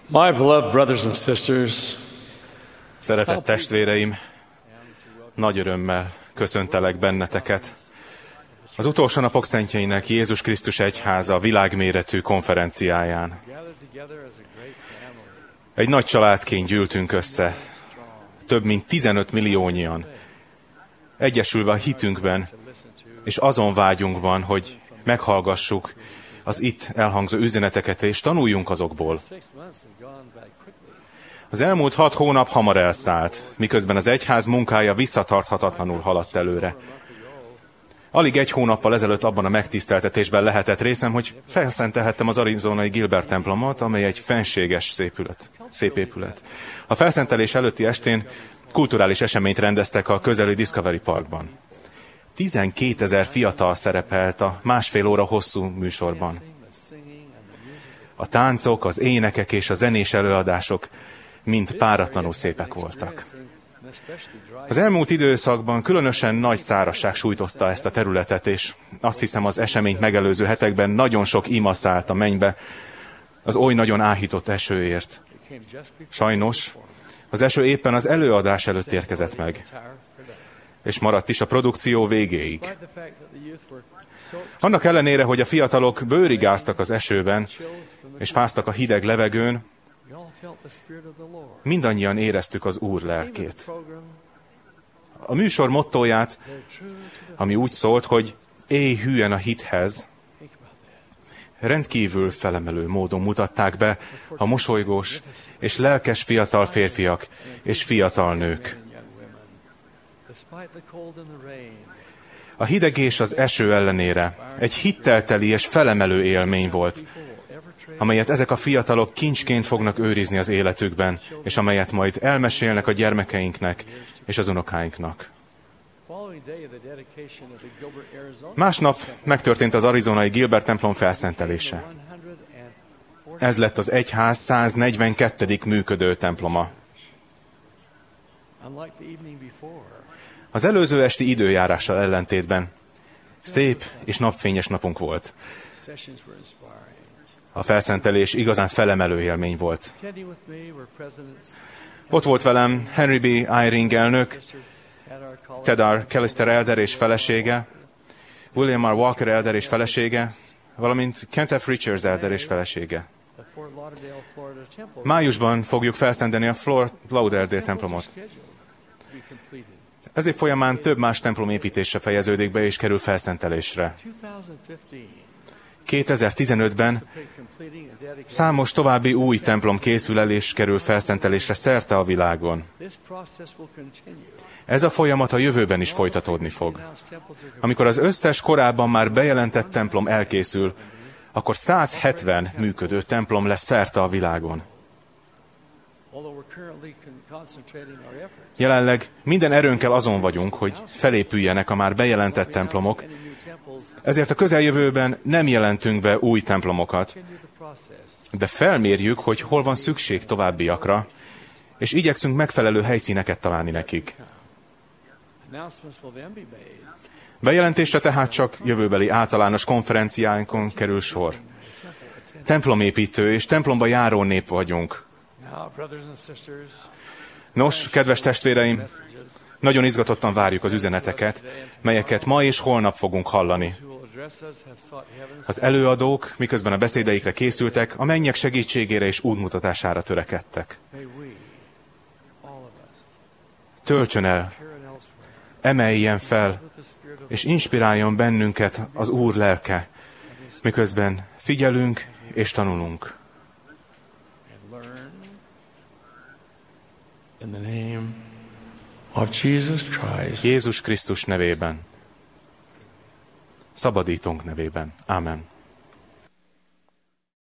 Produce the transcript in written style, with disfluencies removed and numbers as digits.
My beloved brothers and sisters, Szeretett testvéreim, nagy örömmel köszöntelek benneteket. Az utolsó napok szentjeinek Jézus Krisztus Egyháza világméretű konferenciáján. Egy nagy családként gyűltünk össze, több mint 15 milliónyian, egyesülve a hitünkben, és azon vágyunkban, hogy meghallgassuk az itt elhangzó üzeneteket, és tanuljunk azokból. Az elmúlt 6 hónap hamar elszállt, miközben az egyház munkája visszatarthatatlanul haladt előre. Alig 1 hónappal ezelőtt abban a megtiszteltetésben lehetett részem, hogy felszentelhettem az arizonai Gilbert templomot, amely egy fenséges szép épület. A felszentelés előtti estén kulturális eseményt rendeztek a közeli Discovery Parkban. 12 000 fiatal szerepelt a 1,5 óra hosszú műsorban. A táncok, az énekek és a zenés előadások mind páratlanul szépek voltak. Az elmúlt időszakban különösen nagy szárazság sújtotta ezt a területet, és azt hiszem az eseményt megelőző hetekben nagyon sok ima szállt a mennybe az oly nagyon áhított esőért. Sajnos az eső éppen az előadás előtt érkezett meg, és maradt is a produkció végéig. Annak ellenére, hogy a fiatalok bőrigáztak az esőben, és fáztak a hideg levegőn, mindannyian éreztük az Úr lelkét. A műsor mottóját, ami úgy szólt, hogy élj hűen a hithez, rendkívül felemelő módon mutatták be a mosolygós és lelkes fiatal férfiak és fiatal nők. A hideg és az eső ellenére egy hittelteli és felemelő élmény volt, amelyet ezek a fiatalok kincsként fognak őrizni az életükben, és amelyet majd elmesélnek a gyermekeinknek és az unokáinknak. Másnap megtörtént az arizonai Gilbert templom felszentelése. Ez lett az egyház 142. működő temploma. Az előző esti időjárással ellentétben szép és napfényes napunk volt. A felszentelés igazán felemelő élmény volt. Ott volt velem Henry B. Eyring elnök, Ted R. Callister elder és felesége, William R. Walker elder és felesége, valamint Kent F. Richards elder és felesége. Májusban fogjuk felszentelni a Fort Lauderdale templomot. Ez év folyamán több más templom építése fejeződik be és kerül felszentelésre. 2015-ben számos további új templom készül el és kerül felszentelésre szerte a világon. Ez a folyamat a jövőben is folytatódni fog. Amikor az összes korábban már bejelentett templom elkészül, akkor 170 működő templom lesz szerte a világon. Jelenleg minden erőnkkel azon vagyunk, hogy felépüljenek a már bejelentett templomok, ezért a közeljövőben nem jelentünk be új templomokat, de felmérjük, hogy hol van szükség továbbiakra, és igyekszünk megfelelő helyszíneket találni nekik. Bejelentésre tehát csak jövőbeli általános konferenciánkon kerül sor. Templomépítő és templomba járó nép vagyunk. Nos, kedves testvéreim, nagyon izgatottan várjuk az üzeneteket, melyeket ma és holnap fogunk hallani. Az előadók, miközben a beszédeikre készültek, a mennyek segítségére és útmutatására törekedtek. Töltsön el, emeljen fel, és inspiráljon bennünket az Úr lelke, miközben figyelünk és tanulunk. Jézus Krisztus nevében, szabadítónk nevében. Ámen.